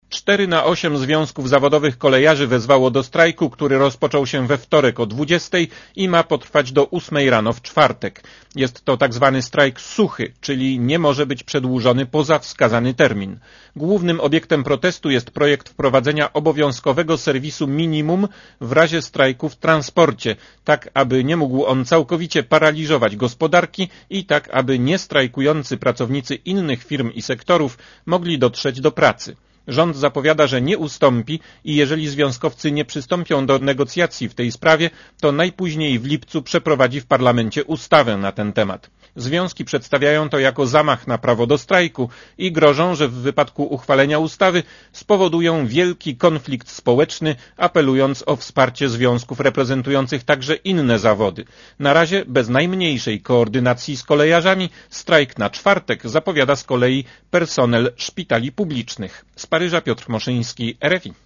4 na 8 związków zawodowych kolejarzy wezwało do strajku, który rozpoczął się we wtorek o 20 i ma potrwać do 8 rano w czwartek. Jest to tak zwany strajk suchy, czyli nie może być przedłużony poza wskazany termin. Głównym obiektem protestu jest projekt wprowadzenia obowiązkowego serwisu minimum w razie strajku w transporcie, tak aby nie mógł on całkowicie paraliżować gospodarki i tak aby niestrajkujący pracownicy innych firm i sektorów mogli dotrzeć do pracy. Rząd zapowiada, że nie ustąpi i jeżeli związkowcy nie przystąpią do negocjacji w tej sprawie, to najpóźniej w lipcu przeprowadzi w parlamencie ustawę na ten temat. Związki przedstawiają to jako zamach na prawo do strajku i grożą, że w wypadku uchwalenia ustawy spowodują wielki konflikt społeczny, apelując o wsparcie związków reprezentujących także inne zawody. Na razie bez najmniejszej koordynacji z kolejarzami strajk na czwartek zapowiada z kolei personel szpitali publicznych. Z Paryża Piotr Moszyński, RFI.